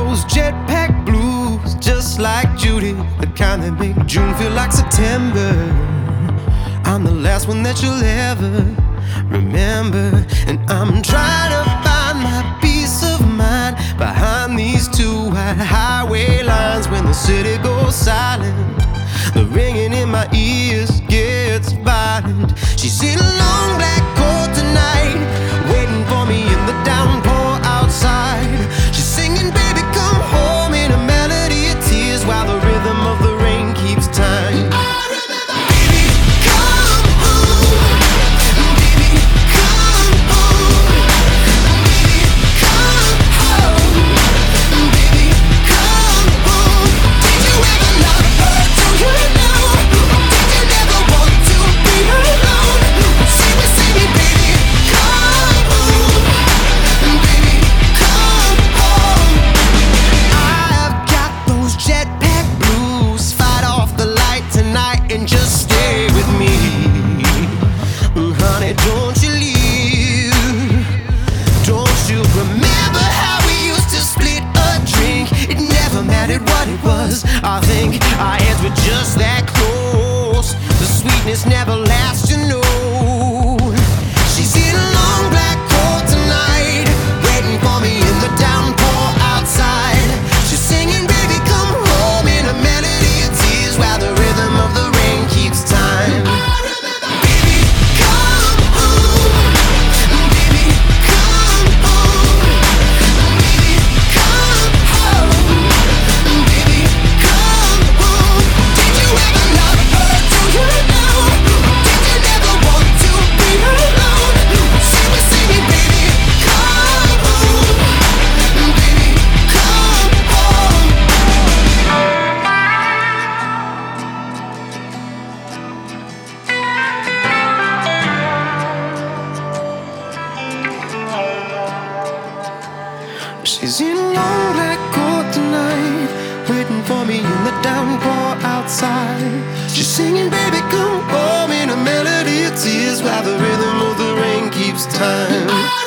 those jetpack blues, just like Judy, the kind that make June feel like September. I'm the last one that you'll ever remember, and I'm trying to find my peace of mind behind these two wide highway lines. When the city goes silent, the ringing in my ears gets violent. She's in a long black coat tonight, waiting for me in the downpour outside. She's singing, baby, come home, in a melody of tears, while the rhythm of the rain keeps time. And just stay with me, honey, don't you leave. Don't you remember how we used to split a drink? It never mattered what it was. I think our hands were just that close. The sweetness never lasts, you know. She's in a long black coat tonight, waiting for me in the downpour outside. She's singing, baby, come home, in a melody of tears, while the rhythm of the rain keeps time. Baby, come home. Baby, come home. Baby, come home. Baby, come home. Did you ever love her? Do you know? Did you never want to be alone? She was singing, baby, come home. Baby, come home. She's in a long black coat tonight, waiting for me in the downpour outside. She's singing, baby, come home, in a melody of tears, while the rhythm of the rain keeps time.